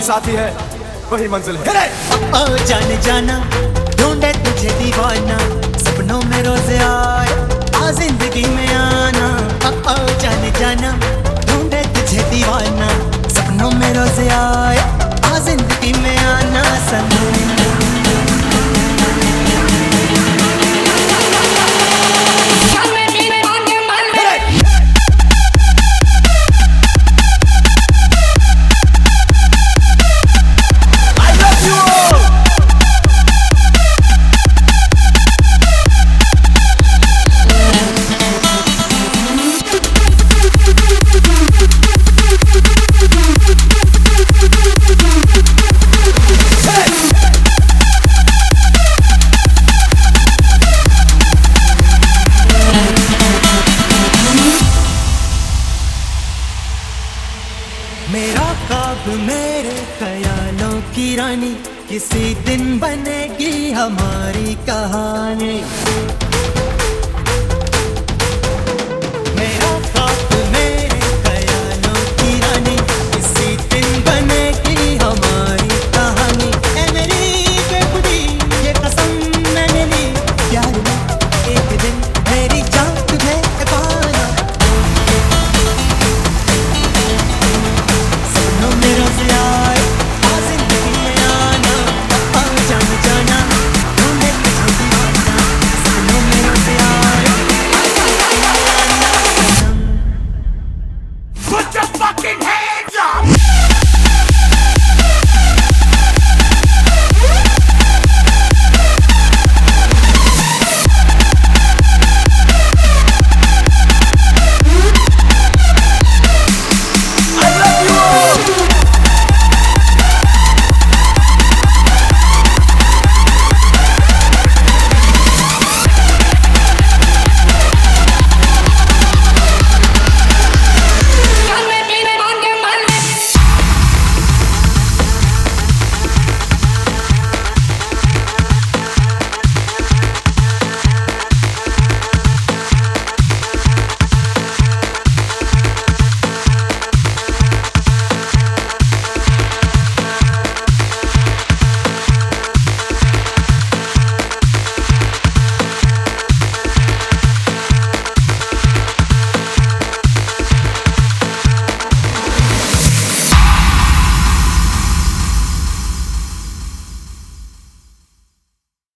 साथी है वही मंजिल है। ओ जाने जाना ढूंढे तुझे दीवाना, सपनों में रोज आए आ जिंदगी में आना। ओ जाने जाना ढूंढे तुझे दीवाना, सपनों में रोज आए आ जिंदगी में आना। सनम मेरा ख्वाब मेरे ख्यालों की रानी, किसी दिन बनेगी हमारी कहानी।